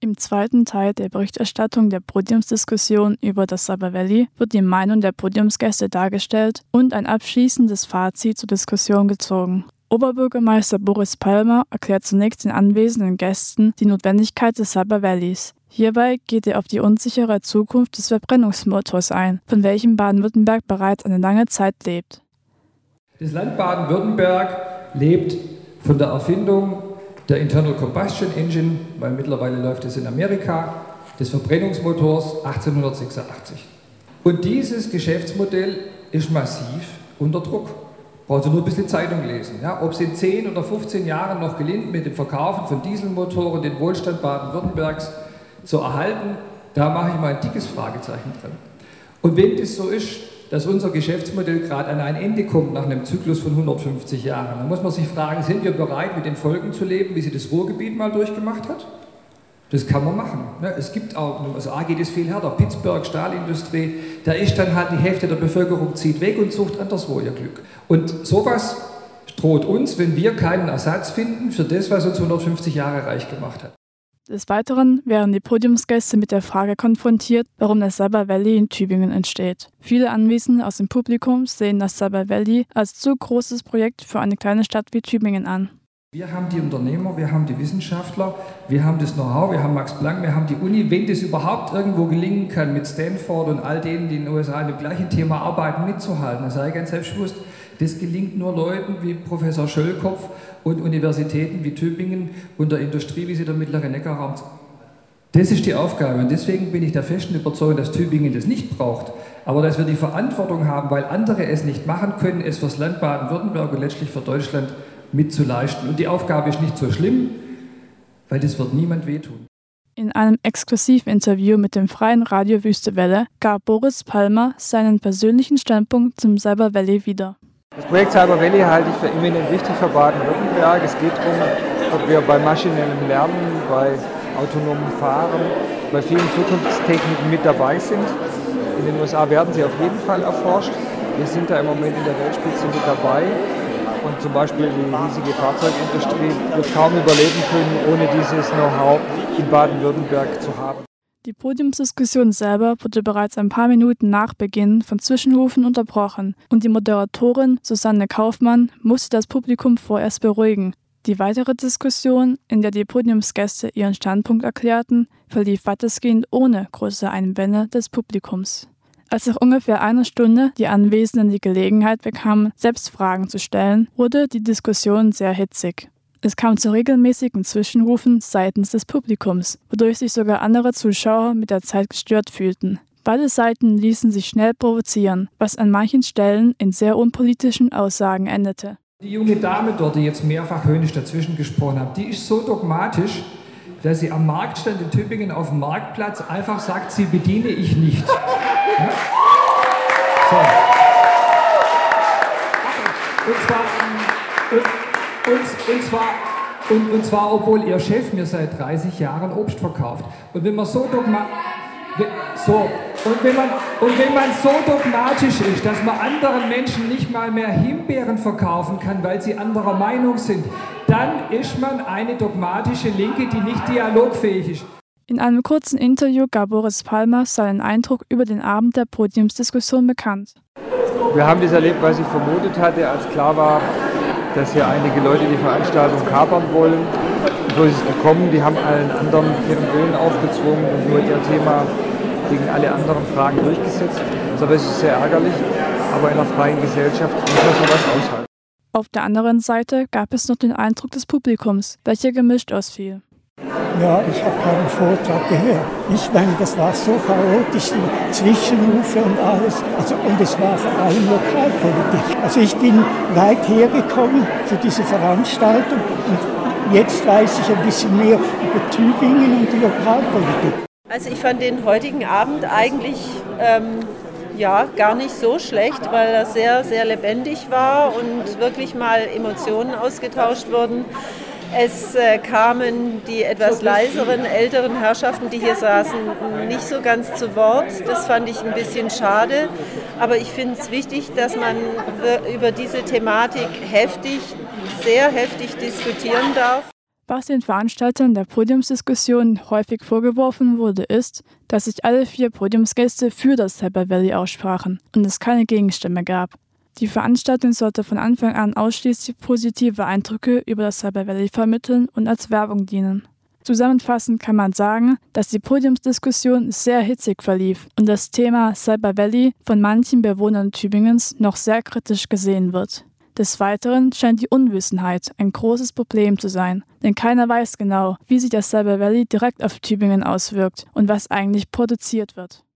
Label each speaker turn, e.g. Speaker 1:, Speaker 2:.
Speaker 1: Im zweiten Teil der Berichterstattung der Podiumsdiskussion über das Cyber Valley wird die Meinung der Podiumsgäste dargestellt und ein abschließendes Fazit zur Diskussion gezogen. Oberbürgermeister Boris Palmer erklärt zunächst den anwesenden Gästen die Notwendigkeit des Cyber Valleys. Hierbei geht er auf die unsichere Zukunft des Verbrennungsmotors ein, von welchem Baden-Württemberg bereits eine lange Zeit lebt.
Speaker 2: Das Land Baden-Württemberg lebt von der Erfindung der Internal Combustion Engine, weil mittlerweile läuft es in Amerika, des Verbrennungsmotors 1886. Und dieses Geschäftsmodell ist massiv unter Druck. Braucht ihr nur ein bisschen Zeitung lesen. Ja? Ob es in 10 oder 15 Jahren noch gelingt, mit dem Verkaufen von Dieselmotoren den Wohlstand Baden-Württembergs zu erhalten, da mache ich mal ein dickes Fragezeichen dran. Und wenn das so ist, dass unser Geschäftsmodell gerade an ein Ende kommt nach einem Zyklus von 150 Jahren, dann muss man sich fragen, sind wir bereit, mit den Folgen zu leben, wie sie das Ruhrgebiet mal durchgemacht hat? Das kann man machen. Es gibt auch, in den USA geht es viel härter, Pittsburgh, Stahlindustrie, da ist dann halt die Hälfte der Bevölkerung zieht weg und sucht anderswo ihr Glück. Und sowas droht uns, wenn wir keinen Ersatz finden für das, was uns 150 Jahre reich gemacht hat.
Speaker 1: Des Weiteren wären die Podiumsgäste mit der Frage konfrontiert, warum das Cyber Valley in Tübingen entsteht. Viele Anwesende aus dem Publikum sehen das Cyber Valley als zu großes Projekt für eine kleine Stadt wie Tübingen an.
Speaker 2: Wir haben die Unternehmer, wir haben die Wissenschaftler, wir haben das Know-how, wir haben Max Planck, wir haben die Uni. Wenn das überhaupt irgendwo gelingen kann, mit Stanford und all denen, die in den USA an dem gleichen Thema arbeiten, mitzuhalten, das sei ganz selbstbewusst, das gelingt nur Leuten wie Professor Schöllkopf und Universitäten wie Tübingen und der Industrie, wie sie der mittlere Neckarraum. Das ist die Aufgabe und deswegen bin ich der festen Überzeugung, dass Tübingen das nicht braucht, aber dass wir die Verantwortung haben, weil andere es nicht machen können, es fürs Land Baden-Württemberg und letztlich für Deutschland mitzuleisten. Und die Aufgabe ist nicht so schlimm, weil das wird niemand wehtun.
Speaker 1: In einem Exklusivinterview mit dem freien Radio Wüste Welle gab Boris Palmer seinen persönlichen Standpunkt zum Cyber Valley wieder.
Speaker 3: Das Projekt Cyber Valley halte ich für eminent wichtig für Baden-Württemberg. Es geht darum, ob wir bei maschinellem Lernen, bei autonomen Fahren, bei vielen Zukunftstechniken mit dabei sind. In den USA werden sie auf jeden Fall erforscht. Wir sind da im Moment in der Weltspitze mit dabei. Und zum Beispiel die riesige Fahrzeugindustrie wird kaum überleben können, ohne dieses Know-how in Baden-Württemberg zu haben.
Speaker 1: Die Podiumsdiskussion selber wurde bereits ein paar Minuten nach Beginn von Zwischenrufen unterbrochen und die Moderatorin Susanne Kaufmann musste das Publikum vorerst beruhigen. Die weitere Diskussion, in der die Podiumsgäste ihren Standpunkt erklärten, verlief weitestgehend ohne große Einwände des Publikums. Als nach ungefähr einer Stunde die Anwesenden die Gelegenheit bekamen, selbst Fragen zu stellen, wurde die Diskussion sehr hitzig. Es kam zu regelmäßigen Zwischenrufen seitens des Publikums, wodurch sich sogar andere Zuschauer mit der Zeit gestört fühlten. Beide Seiten ließen sich schnell provozieren, was an manchen Stellen in sehr unpolitischen Aussagen endete.
Speaker 2: Die junge Dame dort, die jetzt mehrfach höhnisch dazwischen gesprochen hat, die ist so dogmatisch, dass sie am Marktstand in Tübingen auf dem Marktplatz einfach sagt, sie bediene ich nicht. Ja? So. Und zwar, obwohl ihr Chef mir seit 30 Jahren Obst verkauft. Und wenn man so dogmatisch ist, dass man anderen Menschen nicht mal mehr Himbeeren verkaufen kann, weil sie anderer Meinung sind, dann ist man eine dogmatische Linke, die nicht dialogfähig ist.
Speaker 1: In einem kurzen Interview gab Boris Palmer seinen Eindruck über den Abend der Podiumsdiskussion bekannt.
Speaker 3: Wir haben das erlebt, was ich vermutet hatte, als klar war, dass hier einige Leute die Veranstaltung kapern wollen. Und so ist es gekommen, die haben allen anderen ihren Willen aufgezwungen und nur ihr Thema gegen alle anderen Fragen durchgesetzt. Das ist sehr ärgerlich, aber in einer freien Gesellschaft muss man sowas aushalten.
Speaker 1: Auf der anderen Seite gab es noch den Eindruck des Publikums, welcher gemischt ausfiel.
Speaker 4: Ja, ich habe keinen Vortrag gehört. Ich meine, das war so chaotisch, die Zwischenrufe und alles. Und es war vor allem Lokalpolitik. Also ich bin weit hergekommen für diese Veranstaltung und jetzt weiß ich ein bisschen mehr über Tübingen und die Lokalpolitik.
Speaker 5: Also ich fand den heutigen Abend eigentlich gar nicht so schlecht, weil er sehr, sehr lebendig war und wirklich mal Emotionen ausgetauscht wurden. Es kamen die etwas leiseren, älteren Herrschaften, die hier saßen, nicht so ganz zu Wort. Das fand ich ein bisschen schade. Aber ich finde es wichtig, dass man über diese Thematik sehr heftig diskutieren darf.
Speaker 1: Was den Veranstaltern der Podiumsdiskussion häufig vorgeworfen wurde, ist, dass sich alle 4 Podiumsgäste für das Cyber Valley aussprachen und es keine Gegenstimme gab. Die Veranstaltung sollte von Anfang an ausschließlich positive Eindrücke über das Cyber Valley vermitteln und als Werbung dienen. Zusammenfassend kann man sagen, dass die Podiumsdiskussion sehr hitzig verlief und das Thema Cyber Valley von manchen Bewohnern Tübingens noch sehr kritisch gesehen wird. Des Weiteren scheint die Unwissenheit ein großes Problem zu sein, denn keiner weiß genau, wie sich das Cyber Valley direkt auf Tübingen auswirkt und was eigentlich produziert wird.